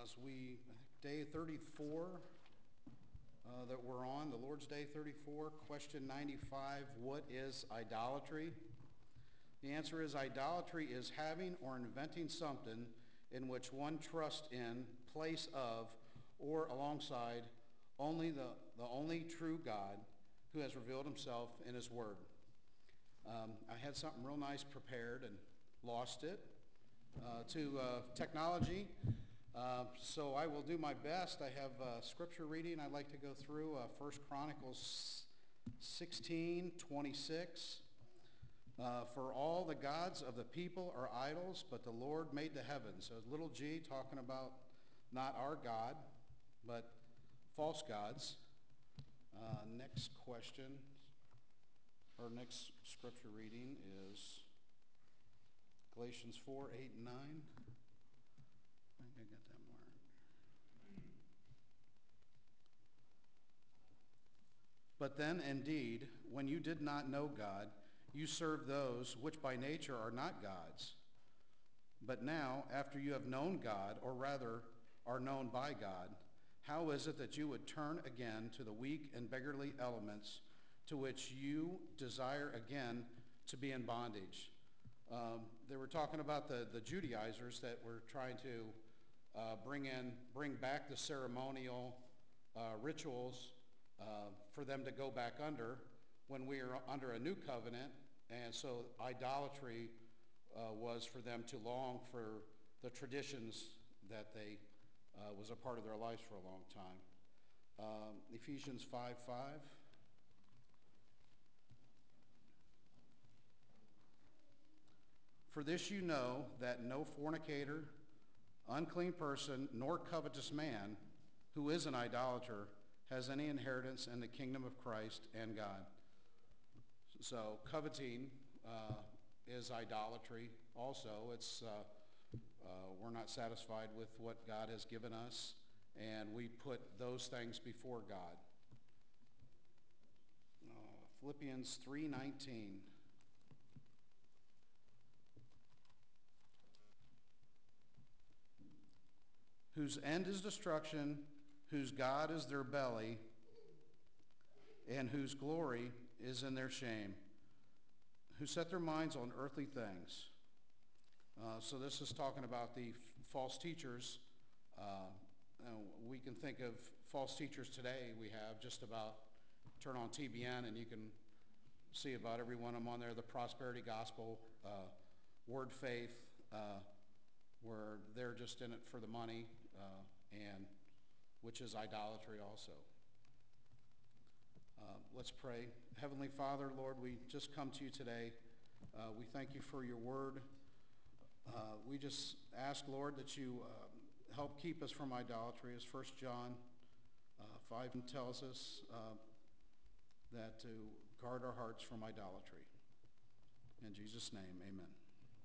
Day 34 that we're on, the Lord's Day 34, question 95, what is idolatry? The answer is idolatry is having or inventing something in which one trusts in, place of, or alongside only the only true God who has revealed himself in his word. I had something real nice prepared and lost it to technology. So I will do my best. I have scripture reading. I'd like to go through 1 Chronicles 16:26. For all the gods of the people are idols, but the Lord made the heavens. So little g talking about not our God, but false gods. Next question, or next scripture reading is Galatians 4:8 and 9. I think I got that marked. But then indeed, when you did not know God, you served those which by nature are not gods. But now, after you have known God, or rather are known by God, how is it that you would turn again to the weak and beggarly elements to which you desire again to be in bondage? They were talking about the Judaizers that were trying to bring back the ceremonial rituals for them to go back under when we are under a new covenant. And so idolatry was for them to long for the traditions that they was a part of their lives for a long time. Ephesians 5:5. For this you know, that no fornicator, unclean person, nor covetous man, who is an idolater, has any inheritance in the kingdom of Christ and God. So coveting is idolatry also. It's we're not satisfied with what God has given us, and we put those things before God. Philippians 3:19. Whose end is destruction, whose God is their belly, and whose glory is in their shame, who set their minds on earthly things. So this is talking about the false teachers. We can think of false teachers today. We have just about, turn on TBN and you can see about every one of them on there, the prosperity gospel, word faith, where they're just in it for the money, and which is idolatry also. Let's pray. Heavenly Father, Lord, we just come to you today. We thank you for your word. We just ask, Lord, that you help keep us from idolatry, as 1 John 5 tells us, that to guard our hearts from idolatry. In Jesus' name, amen.